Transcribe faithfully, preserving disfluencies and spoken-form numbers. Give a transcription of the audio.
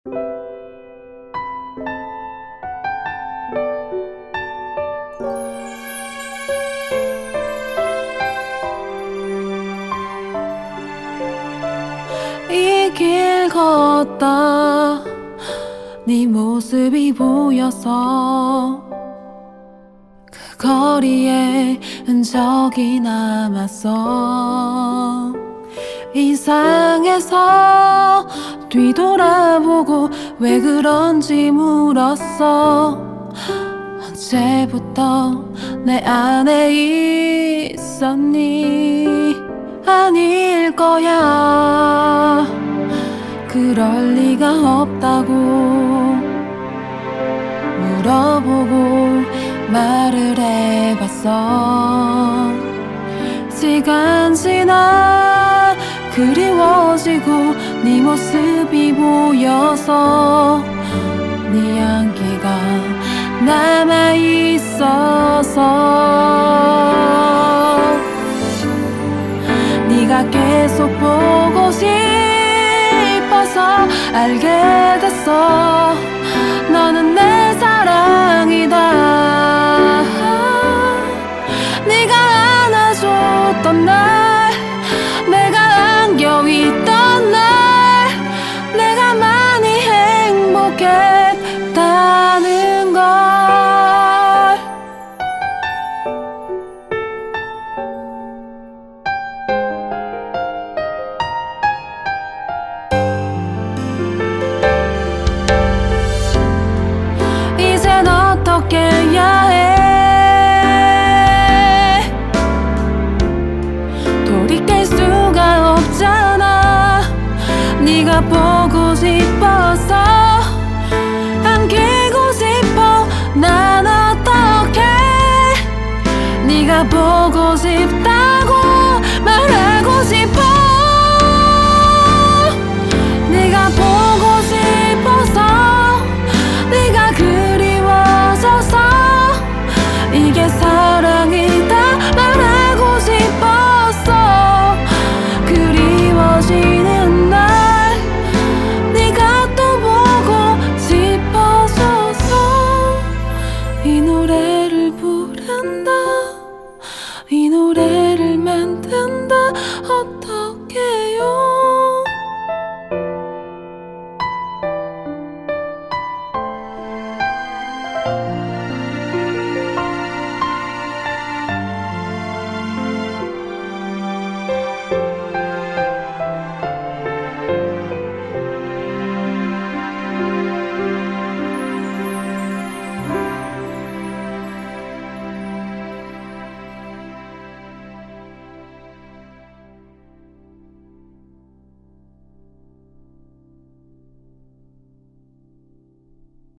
이 길 걷다 네 모습이 보여서 그 거리에 흔적이 남았어. 이상해서 뒤돌아보고 왜 그런지 물었어. 언제부터 내 안에 있었니? 아닐 거야. 그럴 리가 없다고 물어보고 말을 해봤어. 시간 지나 그리워지고 네 모습이 보여서 네 향기가 남아있어서 네가 계속 보고 싶어서 알게 됐어. 너는 내 사랑이다. 네가 안아줬던 날, 내가 안겨 있던 날, 내가 많이 행복해.